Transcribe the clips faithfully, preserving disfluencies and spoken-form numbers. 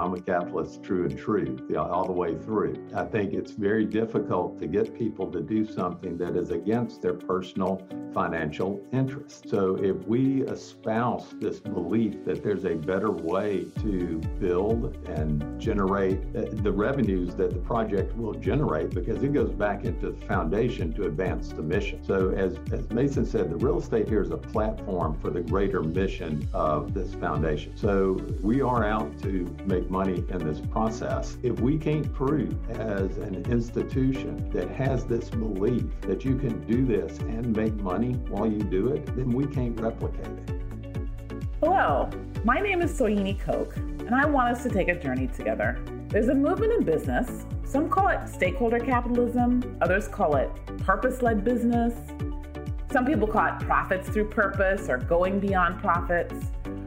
I'm a capitalist true and true, you know, all the way through. I think it's very difficult to get people to do something that is against their personal financial interests. So if we espouse this belief that there's a better way to build and generate the revenues that the project will generate, because it goes back into the foundation to advance the mission. So as, as Mason said, the real estate here is a platform for the greater mission of this foundation. So we are out to make money in this process. If we can't prove as an institution that has this belief that you can do this and make money while you do it, then we can't replicate it. Hello, my name is Soyini Koch, and I want us to take a journey together. There's a movement in business. Some call it stakeholder capitalism, others call it purpose-led business. Some people call it profits through purpose or going beyond profits.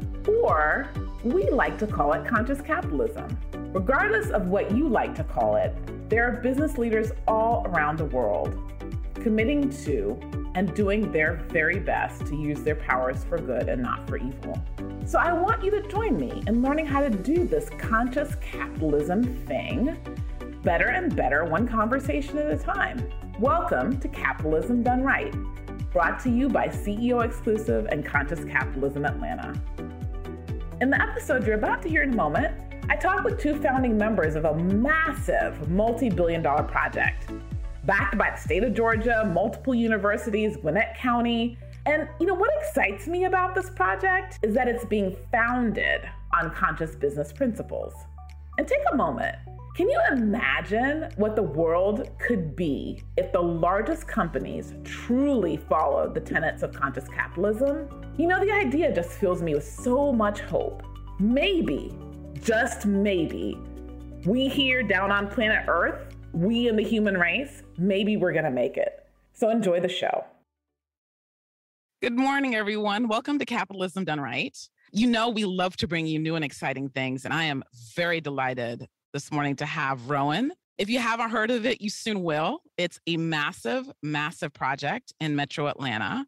Or we like to call it conscious capitalism. Regardless of what you like to call it, there are business leaders all around the world committing to and doing their very best to use their powers for good and not for evil. So I want you to join me in learning how to do this conscious capitalism thing better and better, one conversation at a time. Welcome to Capitalism Done Right, brought to you by C E O Exclusive and Conscious Capitalism Atlanta. In the episode you're about to hear in a moment, I talk with two founding members of a massive multi-billion dollar project, backed by the state of Georgia, multiple universities, Gwinnett County. And you know what excites me about this project is that it's being founded on conscious business principles. And take a moment. Can you imagine what the world could be if the largest companies truly followed the tenets of conscious capitalism? You know, the idea just fills me with so much hope. Maybe, just maybe, we here down on planet Earth, we in the human race, maybe we're gonna make it. So enjoy the show. Good morning, everyone. Welcome to Capitalism Done Right. You know, we love to bring you new and exciting things, and I am very delighted this morning to have Rowan. If you haven't heard of it, you soon will. It's a massive, massive project in Metro Atlanta.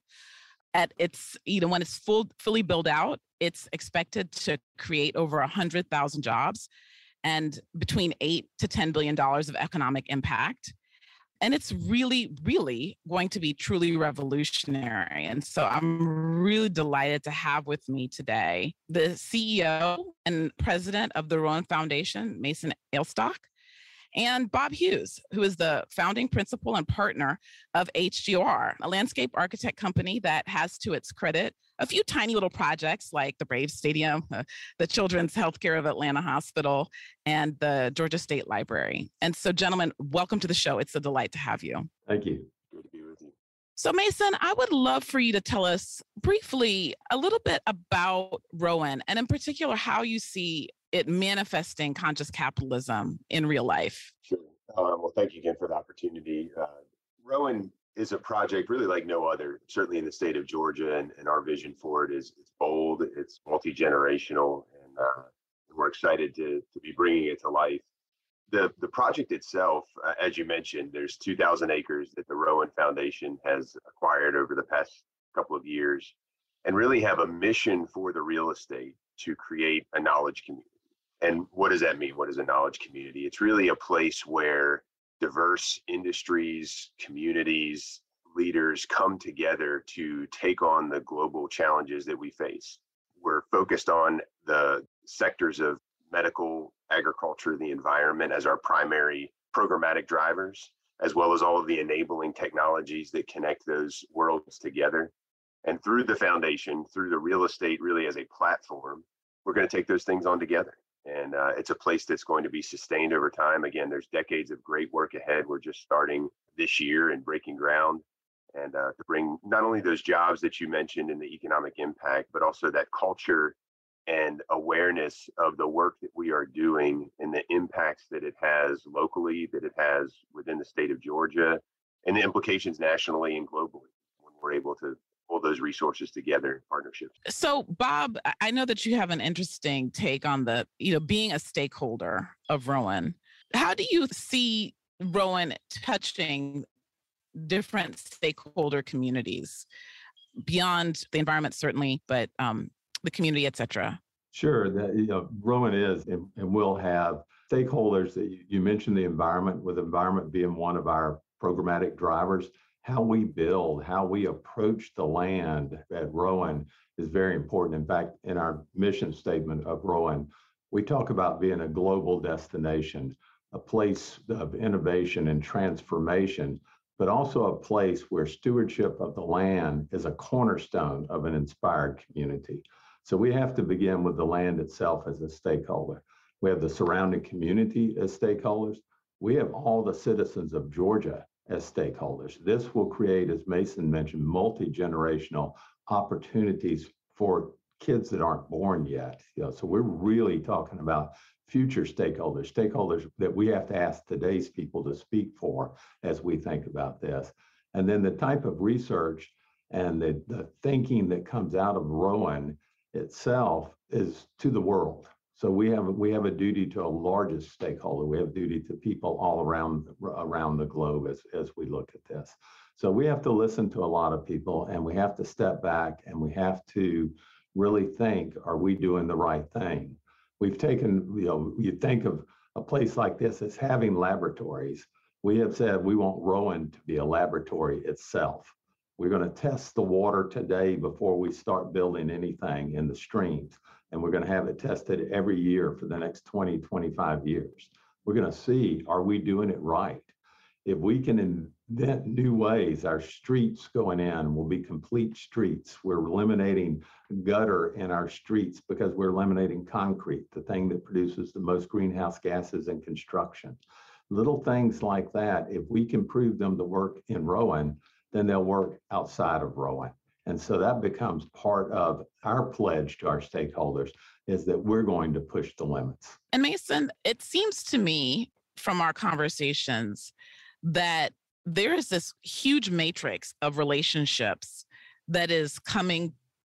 At its, you know, when it's full, fully built out, it's expected to create over one hundred thousand jobs and between eight to ten billion dollars of economic impact. And it's really, really going to be truly revolutionary. And so I'm really delighted to have with me today the C E O and president of the Rowan Foundation, Mason Ailstock, and Bob Hughes, who is the founding principal and partner of H G O R, a landscape architect company that has to its credit a few tiny little projects like the Braves Stadium, uh, the Children's Healthcare of Atlanta Hospital, and the Georgia State Library. And so, gentlemen, welcome to the show. It's a delight to have you. Thank you. Good to be with you. So, Mason, I would love for you to tell us briefly a little bit about Rowan, and in particular, how you see it manifesting conscious capitalism in real life. Sure. Um, well, thank you again for the opportunity. Uh, Rowan is a project really like no other, certainly in the state of Georgia, and, and our vision for it is it's bold, it's multi-generational, and uh, we're excited to, to be bringing it to life. The, the project itself, uh, as you mentioned, there's two thousand acres that the Rowan Foundation has acquired over the past couple of years, and really have a mission for the real estate to create a knowledge community. And what does that mean? What is a knowledge community? It's really a place where diverse industries, communities, leaders come together to take on the global challenges that we face. We're focused on the sectors of medical, agriculture, the environment as our primary programmatic drivers, as well as all of the enabling technologies that connect those worlds together. And through the foundation, through the real estate really as a platform, we're going to take those things on together. And uh, it's a place that's going to be sustained over time. Again, there's decades of great work ahead. We're just starting this year and breaking ground, and uh, to bring not only those jobs that you mentioned and the economic impact, but also that culture and awareness of the work that we are doing and the impacts that it has locally, that it has within the state of Georgia, and the implications nationally and globally when we're able to pull those resources together in partnerships. So, Bob, I know that you have an interesting take on the, you know, being a stakeholder of Rowan. How do you see Rowan touching different stakeholder communities beyond the environment, certainly, but um, the community, et cetera? Sure. That, you know, Rowan is and, and will have stakeholders that you, you mentioned the environment, with environment being one of our programmatic drivers. How we build, how we approach the land at Rowan is very important. In fact, in our mission statement of Rowan, we talk about being a global destination, a place of innovation and transformation, but also a place where stewardship of the land is a cornerstone of an inspired community. So we have to begin with the land itself as a stakeholder. We have the surrounding community as stakeholders. We have all the citizens of Georgia as stakeholders. This will create, as Mason mentioned, multi-generational opportunities for kids that aren't born yet. You know, so we're really talking about future stakeholders, stakeholders that we have to ask today's people to speak for as we think about this. And then the type of research and the, the thinking that comes out of Rowan itself is to the world. So we have we have a duty to a largest stakeholder. We have a duty to people all around around the globe as, as we look at this. So we have to listen to a lot of people, and we have to step back, and we have to really think, are we doing the right thing? We've taken, you know, you think of a place like this as having laboratories. We have said we want Rowan to be a laboratory itself. We're going to test the water today before we start building anything in the streams. And we're going to have it tested every year for the next twenty, twenty-five years. We're going to see, are we doing it right? If we can invent new ways, our streets going in will be complete streets. We're eliminating gutter in our streets because we're eliminating concrete, the thing that produces the most greenhouse gases in construction. Little things like that, if we can prove them to work in Rowan, then they'll work outside of Rowan. And so that becomes part of our pledge to our stakeholders, is that we're going to push the limits. And Mason, it seems to me from our conversations that there is this huge matrix of relationships that is coming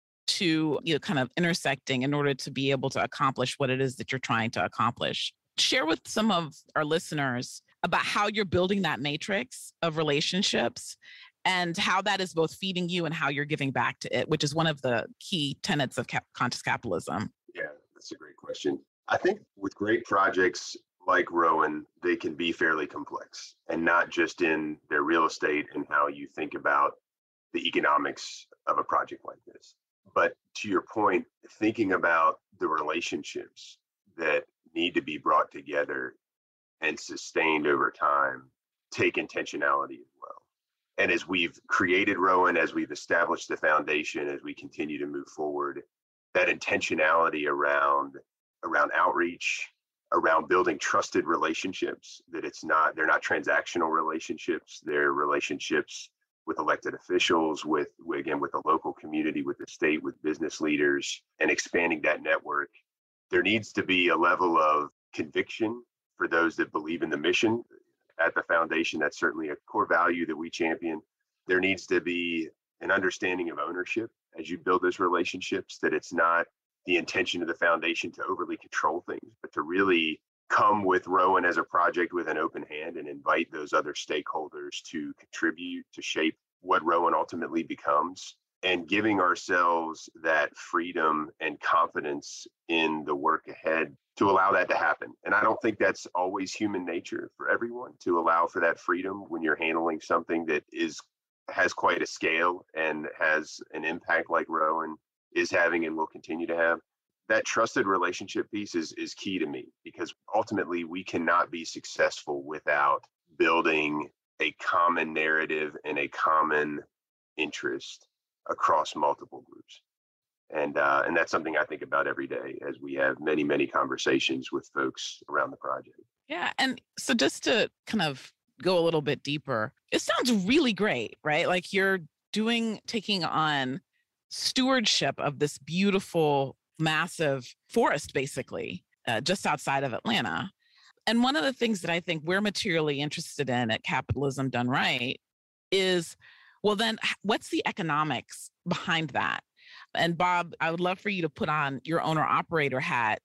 to, you know, kind of intersecting in order to be able to accomplish what it is that you're trying to accomplish. Share with some of our listeners about how you're building that matrix of relationships and how that is both feeding you and how you're giving back to it, which is one of the key tenets of cap- conscious capitalism. Yeah, that's a great question. I think with great projects like Rowan, they can be fairly complex, and not just in their real estate and how you think about the economics of a project like this. But to your point, thinking about the relationships that need to be brought together and sustained over time take intentionality as well. And as we've created Rowan, as we've established the foundation, as we continue to move forward, that intentionality around around outreach, around building trusted relationships, that it's not, they're not transactional relationships, they're relationships with elected officials, with, again, with the local community, with the state, with business leaders, and expanding that network. There needs to be a level of conviction for those that believe in the mission at the foundation. That's certainly a core value that we champion. There needs to be an understanding of ownership as you build those relationships, that it's not the intention of the foundation to overly control things, but to really come with Rowan as a project with an open hand and invite those other stakeholders to contribute, to shape what Rowan ultimately becomes, and giving ourselves that freedom and confidence in the work ahead to allow that to happen. And I don't think that's always human nature for everyone, to allow for that freedom when you're handling something that is has quite a scale and has an impact like Rowan is having and will continue to have. That trusted relationship piece is, is key to me, because ultimately we cannot be successful without building a common narrative and a common interest across multiple groups. And uh, and that's something I think about every day as we have many, many conversations with folks around the project. Yeah. And so just to kind of go a little bit deeper, it sounds really great, right? Like you're doing, taking on stewardship of this beautiful, massive forest, basically, uh, just outside of Atlanta. And one of the things that I think we're materially interested in at Capitalism Done Right is, well, then what's the economics behind that? And Bob, I would love for you to put on your owner operator hat.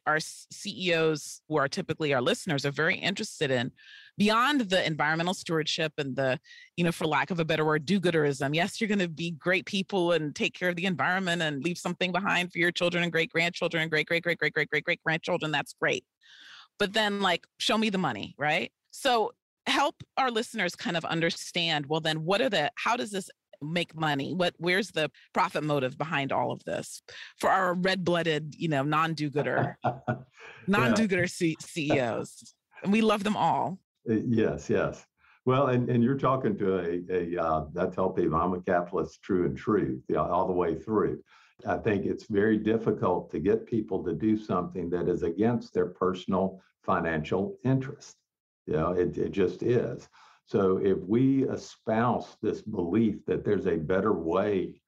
our C E Os, who are typically our listeners, are very interested in, beyond the environmental stewardship and the, you know, for lack of a better word, do-gooderism. Yes, you're going to be great people and take care of the environment and leave something behind for your children and great grandchildren and great, great, great, great, great, great, great grandchildren. That's great. But then, like, show me the money, right? So help our listeners kind of understand, well, then what are the, how does this make money? What, where's the profit motive behind all of this for our red-blooded, you know, non-do-gooder, non-do-gooder C- CEOs? And we love them all. Yes, yes. Well, and, and you're talking to a, a uh, I tell people I'm a capitalist true and true, you know, all the way through. I think it's very difficult to get people to do something that is against their personal financial interest. You know, it, it just is. So if we espouse this belief that there's a better way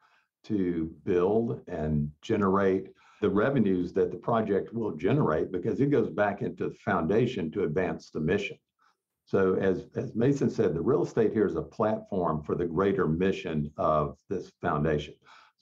to build and generate the revenues that the project will generate, because it goes back into the foundation to advance the mission. So as, as Mason said, the real estate here is a platform for the greater mission of this foundation.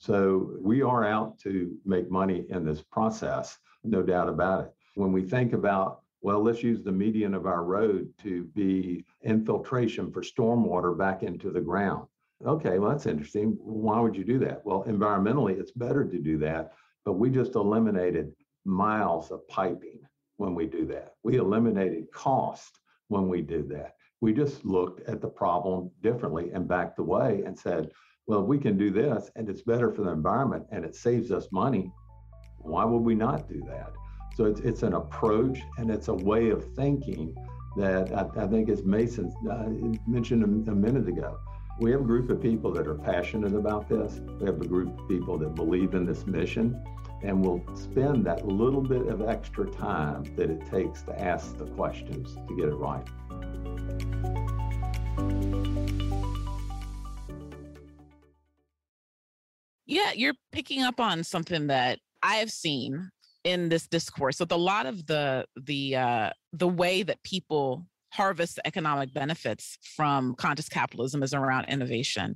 So we are out to make money in this process, no doubt about it. When we think about, well, let's use the median of our road to be infiltration for stormwater back into the ground. Okay, well, that's interesting. Why would you do that? Well, environmentally, it's better to do that, but we just eliminated miles of piping when we do that. We eliminated cost when we did that. We just looked at the problem differently and backed away and said, well, we can do this and it's better for the environment and it saves us money. Why would we not do that? So it's, it's an approach and it's a way of thinking that I, I think, as Mason uh, mentioned a, a minute ago, we have a group of people that are passionate about this. We have a group of people that believe in this mission and will spend that little bit of extra time that it takes to ask the questions to get it right. Yeah, you're picking up on something that I have seen in this discourse with a lot of the the uh, the way that people harvest the economic benefits from conscious capitalism is around innovation.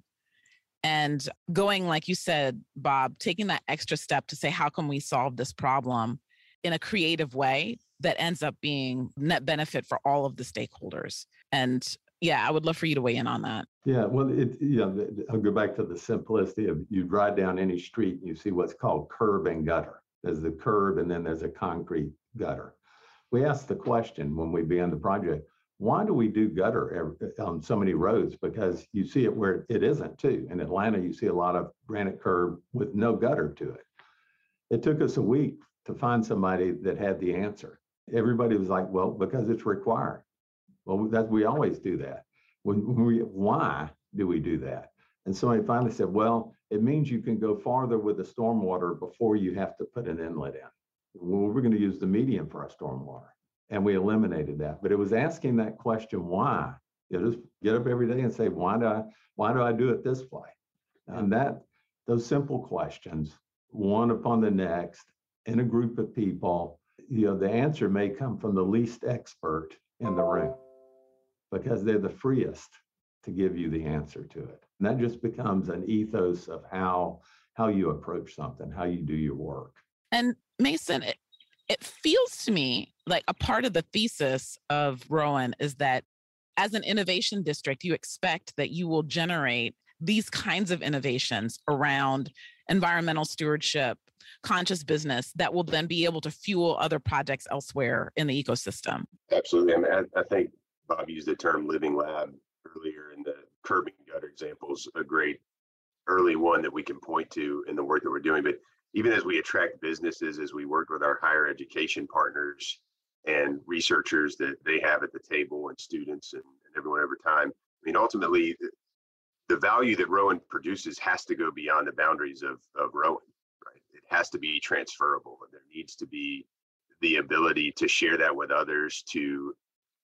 And going, like you said, Bob, taking that extra step to say, how can we solve this problem in a creative way that ends up being net benefit for all of the stakeholders? And yeah, I would love for you to weigh in on that. Yeah, well, it, you know, I'll go back to the simplicity of you drive down any street and you see what's called curb and gutter. There's the curb and then there's a concrete gutter. We asked the question when we began the project, why do we do gutter on so many roads? Because you see it where it isn't too. In Atlanta, you see a lot of granite curb with no gutter to it. It took us a week to find somebody that had the answer. Everybody was like, well, because it's required. Well, that we always do that. When, when we, why do we do that? And somebody finally said, well, it means you can go farther with the stormwater before you have to put an inlet in. Well, we're going to use the median for our stormwater. And we eliminated that. But it was asking that question, why? You know, just get up every day and say, why do I, why do I do it this way? And that, those simple questions, one upon the next, in a group of people, you know, the answer may come from the least expert in the room because they're the freest to give you the answer to it. And that just becomes an ethos of how, how you approach something, how you do your work. And Mason, it, it feels to me like a part of the thesis of Rowan is that as an innovation district, you expect that you will generate these kinds of innovations around environmental stewardship, conscious business that will then be able to fuel other projects elsewhere in the ecosystem. Absolutely. I mean, I, I think Bob used the term living lab earlier, and the curb and gutter example is a great early one that we can point to in the work that we're doing. But even as we attract businesses, as we work with our higher education partners and researchers that they have at the table and students and, and everyone over time, I mean, ultimately, the, the value that Rowan produces has to go beyond the boundaries of, of Rowan, right? It has to be transferable. There needs to be the ability to share that with others, to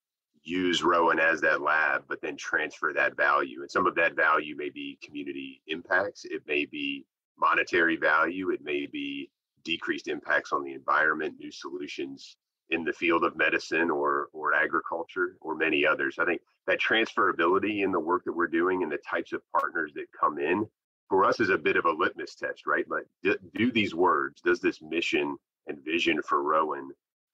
use Rowan as that lab, but then transfer that value. And some of that value may be community impacts. It may be monetary value. It may be decreased impacts on the environment, new solutions in the field of medicine or or agriculture, or many others. I think that transferability in the work that we're doing and the types of partners that come in for us is a bit of a litmus test, right? Like, do, do these words, does this mission and vision for Rowan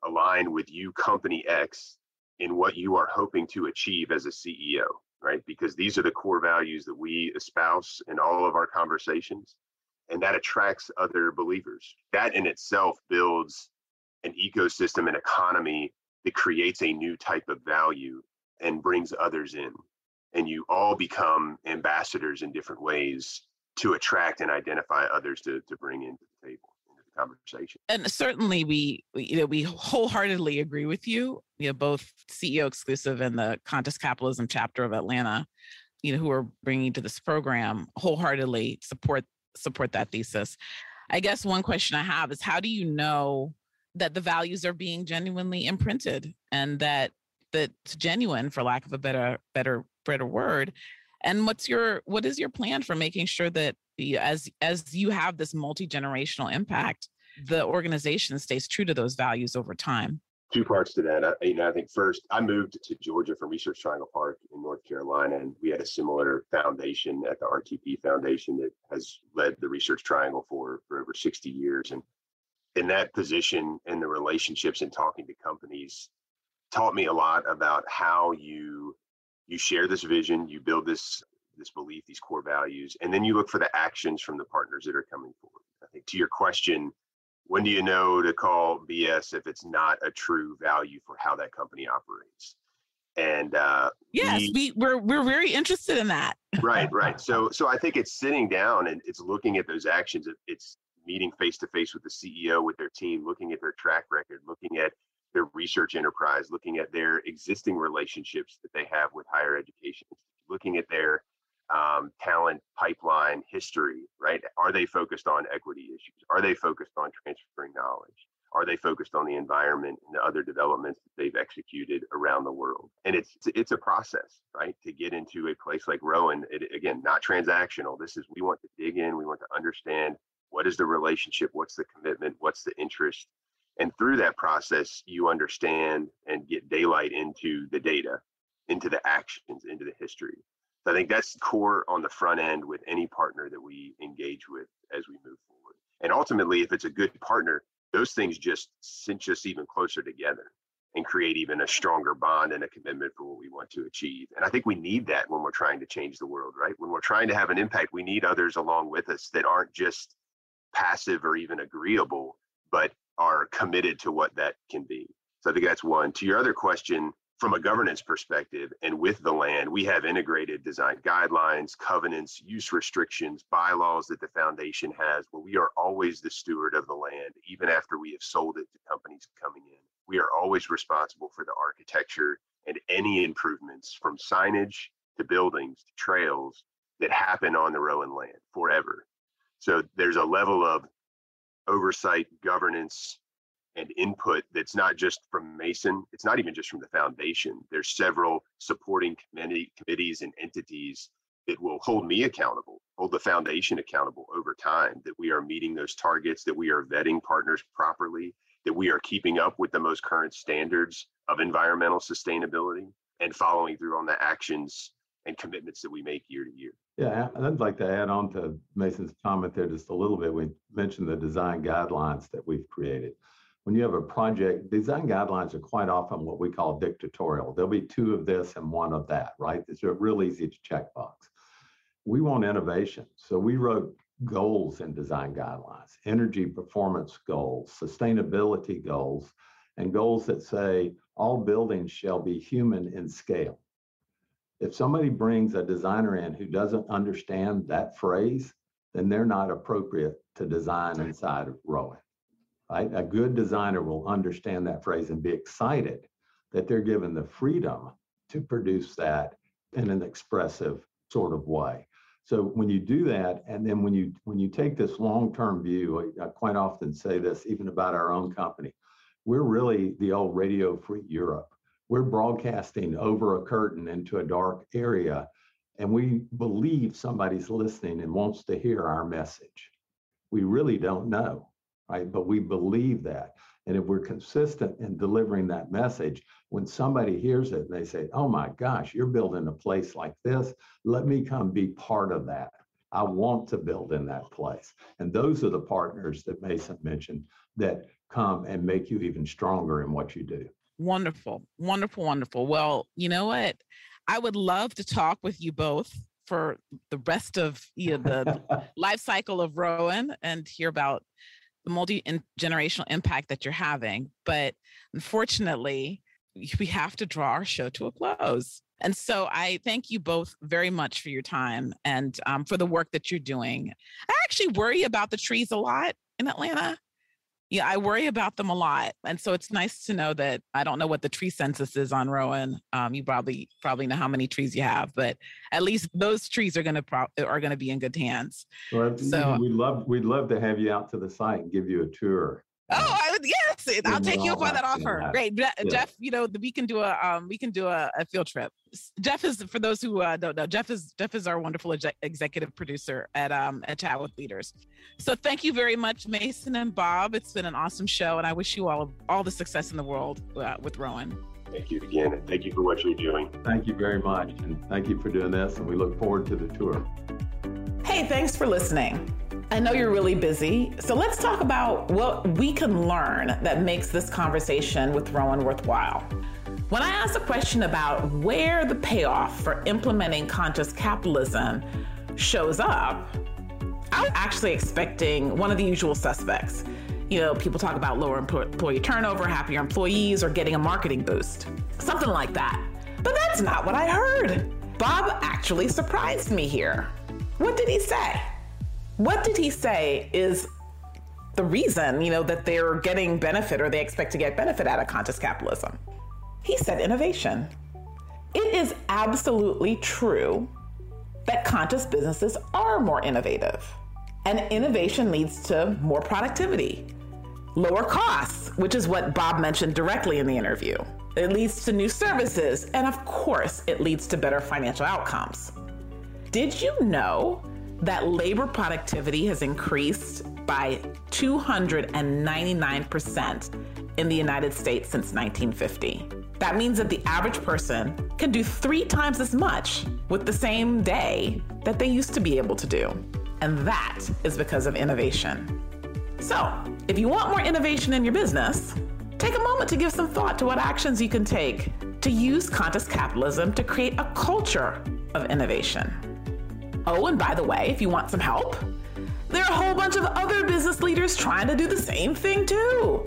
align with you, company X, in what you are hoping to achieve as a C E O, right? Because these are the core values that we espouse in all of our conversations, and that attracts other believers. That in itself builds an ecosystem, an economy that creates a new type of value and brings others in. And you all become ambassadors in different ways to attract and identify others to, to bring into the table, into the conversation. And certainly we, we, you know, we wholeheartedly agree with you, you know, both C E O Exclusive and the Contest Capitalism chapter of Atlanta, you know, who are bringing to this program, wholeheartedly support, support that thesis. I guess one question I have is, how do you know that the values are being genuinely imprinted and that that's genuine, for lack of a better, better, better word? And what's your, what is your plan for making sure that as, as you have this multi-generational impact, the organization stays true to those values over time? Two parts to that. I, you know, I think first, I moved to Georgia from Research Triangle Park in North Carolina, and we had a similar foundation at the R T P Foundation that has led the Research Triangle for, for over sixty years. And in that position and the relationships and talking to companies taught me a lot about how you you share this vision, you build this this belief, these core values, and then you look for the actions from the partners that are coming forward. I think to your question, when do you know to call B S if it's not a true value for how that company operates? And uh, yes, we, we we're we're very interested in that. right, right. So so I think it's sitting down and it's looking at those actions. It's meeting face to face with the C E O, with their team, looking at their track record, looking at their research enterprise, looking at their existing relationships that they have with higher education, looking at their um, talent pipeline history, right? Are they focused on equity issues? Are they focused on transferring knowledge? Are they focused on the environment and the other developments that they've executed around the world? And it's it's a process, right? To get into a place like Rowan, it, again, not transactional. This is, we want to dig in, we want to understand what is the relationship, what's the commitment, what's the interest. And through that process, you understand and get daylight into the data, into the actions, into the history. So I think that's core on the front end with any partner that we engage with as we move forward. And ultimately, if it's a good partner, those things just cinch us even closer together and create even a stronger bond and a commitment for what we want to achieve. And I think we need that when we're trying to change the world, right? When we're trying to have an impact, we need others along with us that aren't just passive or even agreeable, but are committed to what that can be. So I think that's one. To your other question, from a governance perspective and with the land, we have integrated design guidelines, covenants, use restrictions, bylaws that the foundation has, where we are always the steward of the land, even after we have sold it to companies coming in. We are always responsible for the architecture and any improvements from signage to buildings to trails that happen on the Rowan land forever. So there's a level of oversight, governance, and input that's not just from Mason. It's not even just from the foundation. There's several supporting committee, committees and entities that will hold me accountable, hold the foundation accountable over time, that we are meeting those targets, that we are vetting partners properly, that we are keeping up with the most current standards of environmental sustainability and following through on the actions and commitments that we make year to year. Yeah, I'd like to add on to Mason's comment there just a little bit. We mentioned the design guidelines that we've created. When you have a project, design guidelines are quite often what we call dictatorial. There'll be two of this and one of that, right? It's real easy to check box. We want innovation. So we wrote goals in design guidelines, energy performance goals, sustainability goals, and goals that say all buildings shall be human in scale. If somebody brings a designer in who doesn't understand that phrase, then they're not appropriate to design inside of Rowan. Right? A good designer will understand that phrase and be excited that they're given the freedom to produce that in an expressive sort of way. So when you do that, and then when you when you take this long-term view, I, I quite often say this even about our own company, we're really the old Radio Free Europe. We're broadcasting over a curtain into a dark area, and we believe somebody's listening and wants to hear our message. We really don't know, right? But we believe that. And if we're consistent in delivering that message, when somebody hears it, they say, oh my gosh, you're building a place like this. Let me come be part of that. I want to build in that place. And those are the partners that Mason mentioned that come and make you even stronger in what you do. Wonderful, wonderful, wonderful. Well, you know what? I would love to talk with you both for the rest of you know, the life cycle of Rowan and hear about the multi-generational impact that you're having. But unfortunately, we have to draw our show to a close. And so I thank you both very much for your time and um, for the work that you're doing. I actually worry about the trees a lot in Atlanta. Yeah, I worry about them a lot. And so it's nice to know that I don't know what the tree census is on Rowan. Um, you probably probably know how many trees you have, but at least those trees are going to pro- are going to be in good hands. Well, so we'd love we'd love to have you out to the site and give you a tour. Oh, I would, yes, I'll take you up on that offer. that. Great, Je- Yeah. Jeff. You know, we can do a um, we can do a, a field trip. Jeff is, for those who uh, don't know, Jeff is Jeff is our wonderful exe- executive producer at um at Chat with Leaders. So thank you very much, Mason and Bob. It's been an awesome show, and I wish you all all the success in the world uh, with Rowan. Thank you again, and thank you for what you're doing. Thank you very much, and thank you for doing this, and we look forward to the tour. Hey, thanks for listening. I know you're really busy, so let's talk about what we can learn that makes this conversation with Rowan worthwhile. When I asked a question about where the payoff for implementing conscious capitalism shows up, I was actually expecting one of the usual suspects. You know, people talk about lower employee turnover, happier employees, or getting a marketing boost. Something like that. But that's not what I heard. Bob actually surprised me here. What did he say? What did he say is the reason, you know, that they're getting benefit or they expect to get benefit out of conscious capitalism? He said innovation. It is absolutely true that conscious businesses are more innovative. And innovation leads to more productivity, lower costs, which is what Bob mentioned directly in the interview. It leads to new services, and of course, it leads to better financial outcomes. Did you know that labor productivity has increased by two hundred ninety-nine percent in the United States since nineteen fifty? That means that the average person can do three times as much with the same day that they used to be able to do. And that is because of innovation. So, if you want more innovation in your business, take a moment to give some thought to what actions you can take to use conscious capitalism to create a culture of innovation. Oh, and by the way, if you want some help, there are a whole bunch of other business leaders trying to do the same thing too.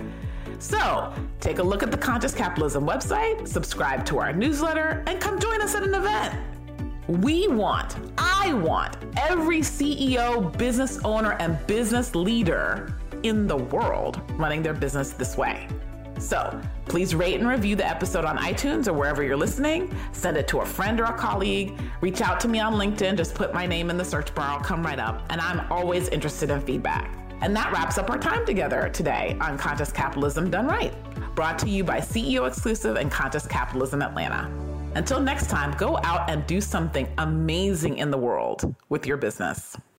So take a look at the Conscious Capitalism website, subscribe to our newsletter, and come join us at an event. We want, I want every C E O, business owner, and business leader in the world running their business this way. So please rate and review the episode on iTunes or wherever you're listening. Send it to a friend or a colleague. Reach out to me on LinkedIn. Just put my name in the search bar. I'll come right up. And I'm always interested in feedback. And that wraps up our time together today on Conscious Capitalism Done Right, brought to you by C E O Exclusive and Conscious Capitalism Atlanta. Until next time, go out and do something amazing in the world with your business.